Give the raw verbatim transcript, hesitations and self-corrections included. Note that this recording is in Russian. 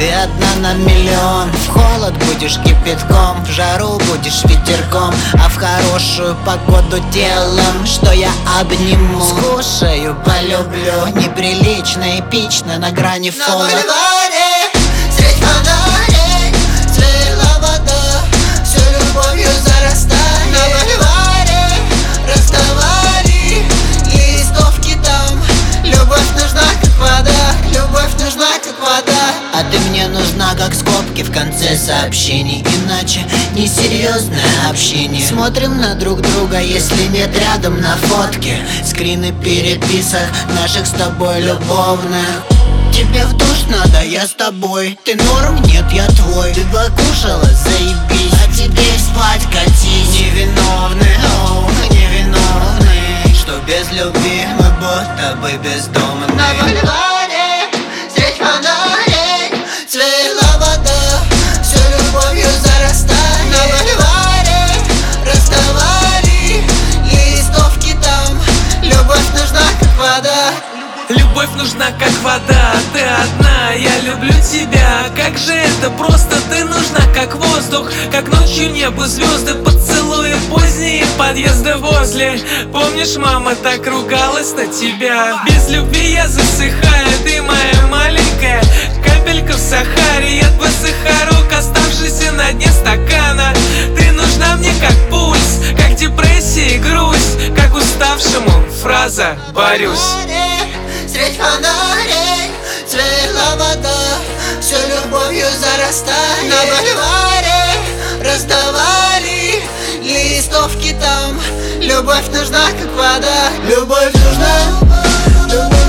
Ты одна на миллион. В холод будешь кипятком, в жару будешь ветерком, а в хорошую погоду телом, что я обниму. Скушаю, полюблю, неприлично, эпично, на грани фола. На бульваре, средь фонарей, цвела вода, всё любовью зарастает. На бульваре расставали листовки там. Любовь нужна, как вода, любовь нужна, как вода. А ты мне нужна, как скобки в конце сообщений, иначе несерьезное общение. Смотрим на друг друга, если нет рядом на фотке. Скрины переписок наших с тобой любовных. Тебе в душ надо, я с тобой. Ты норм? Нет, я твой. Ты покушала? Заебись. А тебе спать катись. Невиновный, оу, невиновный, что без любви мы будто бы бездомные. На бульваре, средь фонарей, цвела вода, всё любовью зарастает. На бульваре расставали листовки там. Любовь нужна, как вода. Любовь нужна, как вода, ты одна, я люблю тебя. Как же это просто, ты нужна, как воздух, как ночью небо, звезды, поцелуи поздние, подъезды возле. Помнишь, мама так ругалась на тебя? Без любви я засыхаю, ты моя маленькая капелька в Сахаре. Я твой сахарок, оставшийся на дне стакана. Ты нужна мне, как пульс, как депрессия и грусть, как уставшему фраза «борюсь». Средь фонарей цвела вода, всё любовью зарастает. На бульваре раздавали листовки там. Любовь нужна, как вода. Любовь нужна, любовь